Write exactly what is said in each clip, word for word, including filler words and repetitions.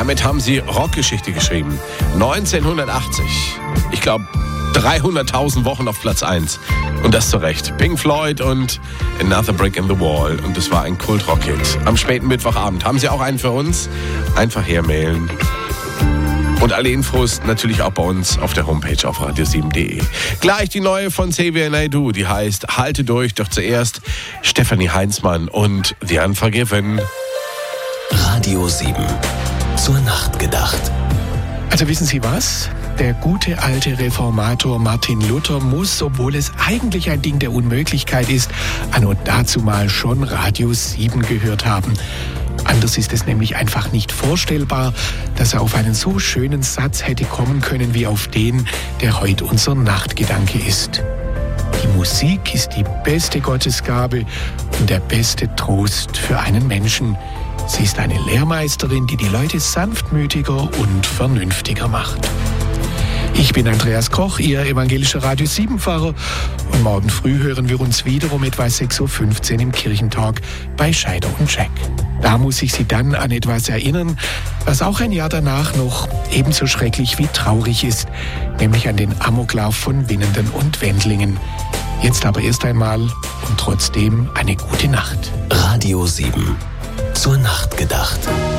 Damit haben sie Rockgeschichte geschrieben. neunzehnhundertachtzig. Ich glaube, dreihunderttausend Wochen auf Platz eins. Und das zu Recht. Pink Floyd und Another Brick in the Wall. Und das war ein Kult-Rock-Hit. Am späten Mittwochabend. Haben Sie auch einen für uns? Einfach hermailen. Und alle Infos natürlich auch bei uns auf der Homepage auf radio sieben punkt de. Gleich die neue von Xavier Naidoo, die heißt Halte durch, doch zuerst Stefanie Heinzmann und The Unforgiven. Radio sieben, zur Nacht gedacht. Also wissen Sie was? Der gute alte Reformator Martin Luther muss, obwohl es eigentlich ein Ding der Unmöglichkeit ist, anno dazumal schon Radio sieben gehört haben. Anders ist es nämlich einfach nicht vorstellbar, dass er auf einen so schönen Satz hätte kommen können wie auf den, der heute unser Nachtgedanke ist. Die Musik ist die beste Gottesgabe und der beste Trost für einen Menschen. Sie ist eine Lehrmeisterin, die die Leute sanftmütiger und vernünftiger macht. Ich bin Andreas Koch, Ihr evangelischer Radio sieben Pfarrer, und morgen früh hören wir uns wieder um etwa sechs Uhr fünfzehn im Kirchentalk bei Scheider und Jack. Da muss ich Sie dann an etwas erinnern, was auch ein Jahr danach noch ebenso schrecklich wie traurig ist, nämlich an den Amoklauf von Winnenden und Wendlingen. Jetzt aber erst einmal und trotzdem eine gute Nacht. Radio sieben, zur Nacht gedacht.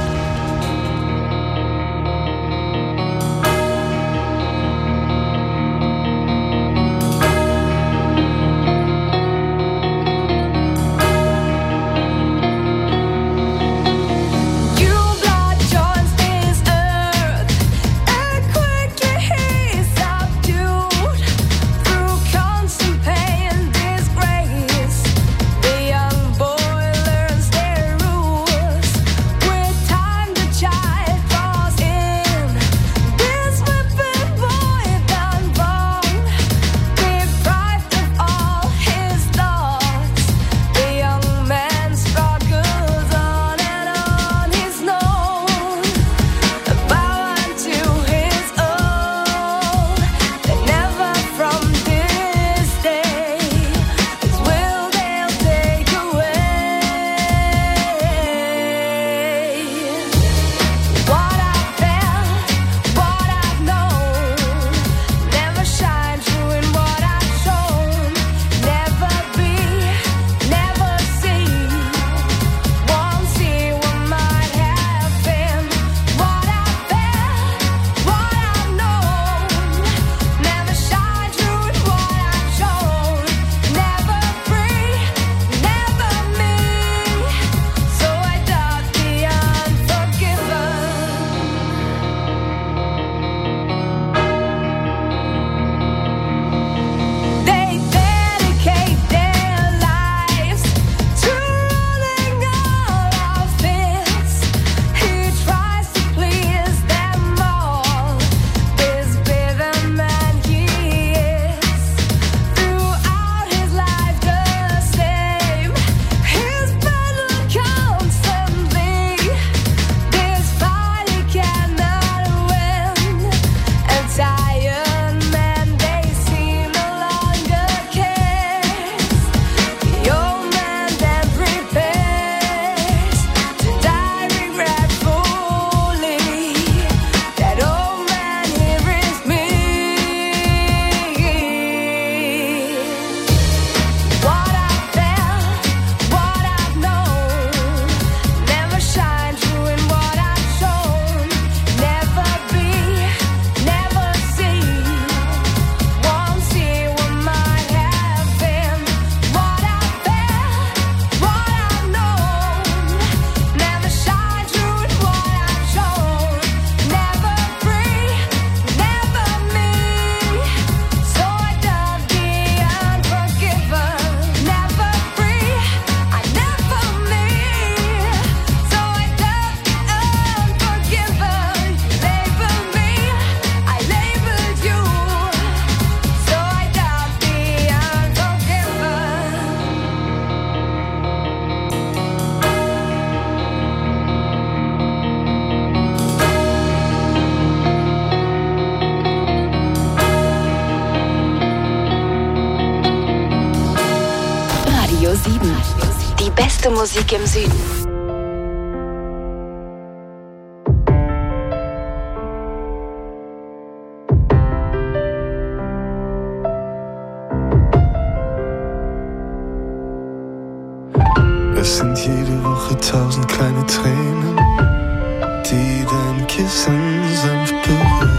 sieben. Die beste Musik im Süden. Es sind jede Woche tausend kleine Tränen, die dein Kissen sanft berühren.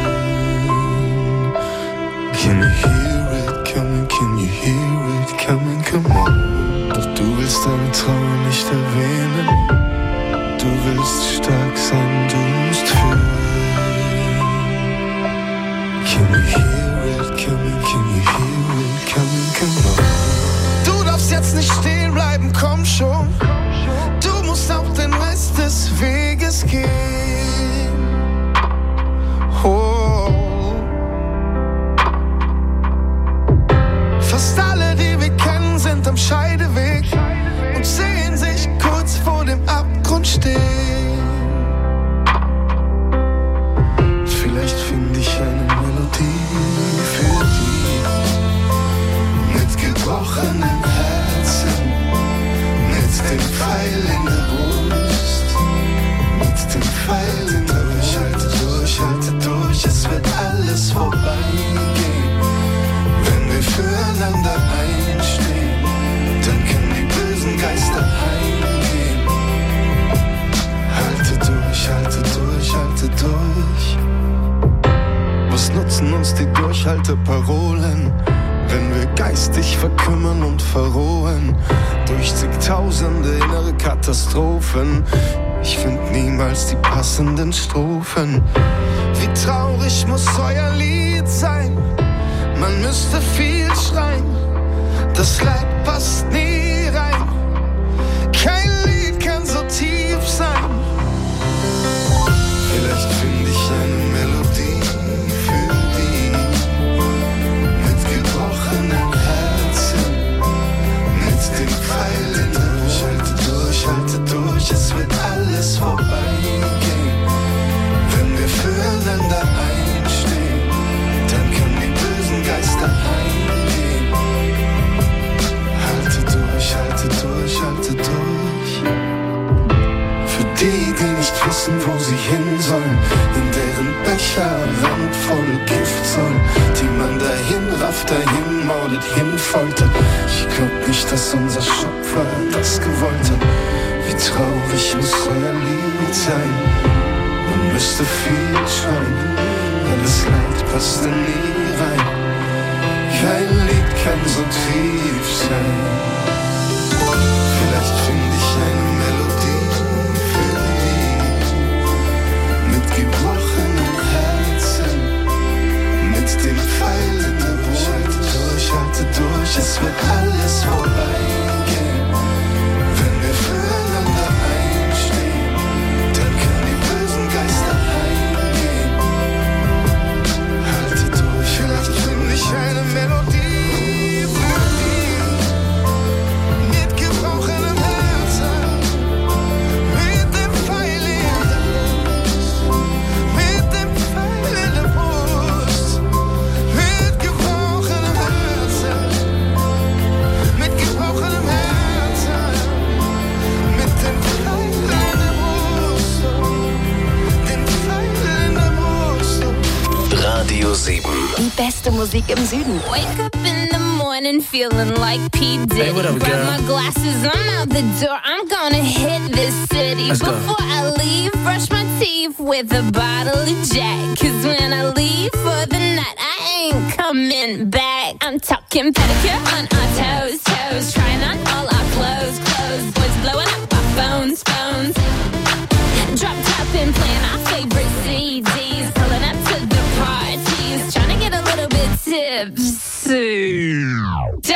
Can you hear it coming, can you hear it coming, come on. Doch du willst deine Trauer nicht erwähnen, du willst stark sein, du musst fühlen. Can you hear it coming, can you hear it coming, come on. Du darfst jetzt nicht stehen bleiben, komm schon. Du musst auch den Rest des Weges gehen. Oh. Fast alle, die wir kennen, sind am Scheideweg und sehen sich kurz vor dem Abgrund stehen. Vielleicht finde ich eine Melodie für die mit gebrochenen Herzen, mit dem Pfeil in der Brust, mit dem Pfeil in der Brust. Halte durch, halte durch, es wird alles vorbeigehen. Wenn wir füreinander einstehen, dann können die bösen Geister heimgehen. Halte durch, halte durch, halte durch. Was nutzen uns die Durchhalteparolen, wenn wir geistig verkümmern und verrohen durch zigtausende innere Katastrophen? Ich find niemals die passenden Strophen. Wie traurig muss euer Lied sein? Man müsste viel schreien, das Leid passt nie rein. Kein Lied kann so tief sein. Vielleicht finde ich eine Melodie für die mit gebrochenen Herzen, mit dem Pfeil in der Brust. Halte durch, halte durch, es wird alles vorbeigehen. Wenn wir füreinander einstehen, dann können die bösen Geister heimgehen. Halte durch, halte durch, halte durch. Für die, die nicht wissen, wo sie hin sollen, in deren Becher randvoll Gift soll, die man dahin rafft, dahin mordet, hinfoltert. Ich glaub nicht, dass unser Schöpfer das gewollt hat. Wie traurig muss euer Lied sein? Man müsste viel schreien, weil das Leid passt da nie rein. Kein Lied kann so tief sein. Vielleicht finde ich eine Melodie für die mit gebrochenen Herzen, mit dem Pfeil in der Brust. Halte durch, halte durch, es wird alles vorbeigehen. Wenn wir füreinander einstehen, dann können die bösen Geister heimgehen. Halte durch, vielleicht finde ich eine Melodie für die mit gebrochenem Herzen, mit dem Pfeil in der Brust, mit dem Pfeil in der Brust, mit gebrochenem Herzen, mit gebrochenem Herzen, mit dem Pfeil in der Brust, den Pfeil in der Brust. Radio sieben. Die beste Musik im Süden. Wake up in the morning feeling like P. Diddy. Hey, what up, Grab girl? my glasses, I'm out the door. I'm gonna hit this city. Let's go. Before I leave, brush my teeth with a bottle of Jack. Cause when I leave for the night, I ain't coming back. I'm talking pedicure on our toes, toes. Trying on all our clothes, clothes. Boys blowing up our phones, phones. Drop top and playing our favorite C Ds. Pulling up to the parties. Trying to get a little bit tipsy.